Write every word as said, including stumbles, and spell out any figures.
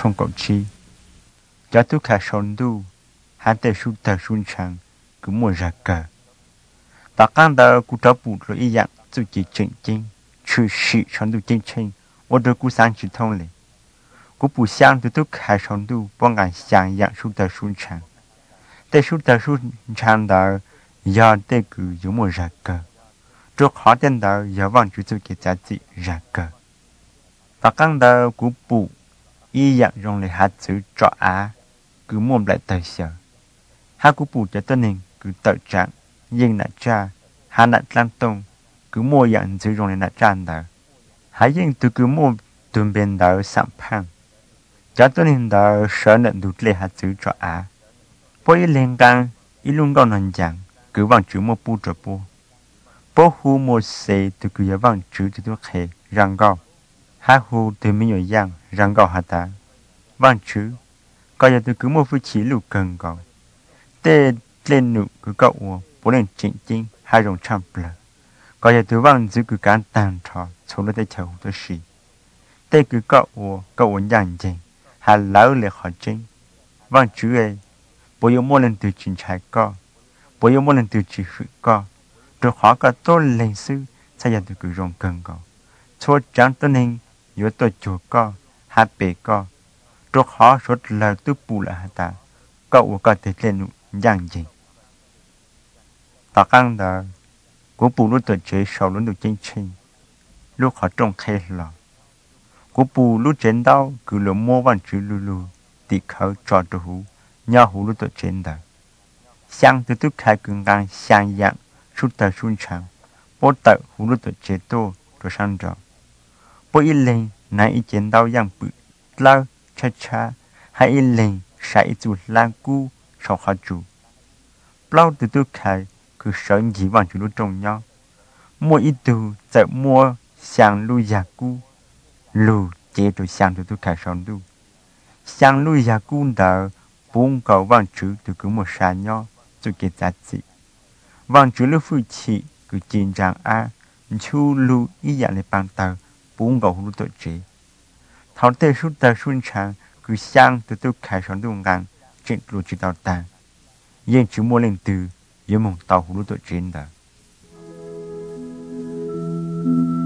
trong cậu chi cho tôi khá sống đu hắn tê su tờ sun chẳng cứ mua ra cờ ta càng đỡ cụ trở bụt rồi ý dạng tự chỉ chỉnh chính trừ sĩ sống đu chính chính ở đây cụ sáng chỉ thông lệ cụ bù sáng từ tôi khá sống đu bằng ngàn sáng dạng su tờ sun chẳng tê su tờ sun chẳng đỡ giờ tê cứ giống mua ra cờ trước họ tên đỡ giờ vang chú tự cái giá trị ra cờ ta càng đỡ cụ bù ý dạng dùng để hạt chữ trọ á cứ muôn lại tờ sở hai cụ bù cho tên hình cứ tự trạng nhưng nãy cha hai nãy lan tông cứ mua dạng chữ dùng để nãy tràn đỡ hai nhưng từ cứ mua tuần bên đỡ sẵn phăng cho tên hình đỡ sở nận đủ lệ hạt chữ trọ á bố ý lên gang ý luôn gọn nền chẳng cứ vang chữ mua bù trọ bù bố hù mua xe từ cứ giờ vang chữ từ tôi khề răng gò hai hù từ mình ở giang răng gò hạt ta vang chữ coi giờ tôi cứ mua phương chỉ lù cần gò tê lên nụ cứ cậu bố lên chỉnh chính hai dòng trăm lờ coi giờ tôi vang chữ cứ cán tàn trò số nó tới chầu tôi xì tê cứ cậu cậu nhàn chỉnh hai lão lệ họ chính vang chữ ấy bố yêu mua lên từ chính trái co bố yêu mua lên từ chỉ sự co rồi họ có tôi lên sư sao giờ tôi cứ rong cần gò số trắng tôi nên yếu tôi chùa co hai bể co rồi họ số lời tôi bù lại hả ta cậu có thể lên dạng gì ta căng đó của bù lúc tôi chế sau lúc được chính trình lúc họ trông khe lò của bù lúc trên đau cứ lỡ mua văn chữ lù lù thì khởi trò đồ hú nhau hú lúc tôi trên đó sang từ tức khai cường ngang sang dạng suốt tờ xuân chẳng bố tờ hú lúc tôi chế tô rồi sang trò bố ý lên nãy ý chén đau dạng bự lao cha cha hay ý lên sẽ chủ lan cu sau khó chủ bao từ tôi khai cứ sợ gì bằng chủ lúc trồng nhau mua ít từ chạy mua sang lui già cu lù chế rồi sang từ tôi khai sống đu sang lui già cu đỡ bốn cầu vang chữ từ cứ một xa nhau rồi cái giá trị vang chữ lúc phu chỉ cứ chiến trang a chu lu ý dạng để bằng tờ bốn cầu lúc tội chế thảo tê suốt tờ xuân chẳng cứ sang từ tôi khai sống đu ngang trên lù chỉ tàu tàn yên chữ mua lên từ dưới mông tàu lúc tội chế đó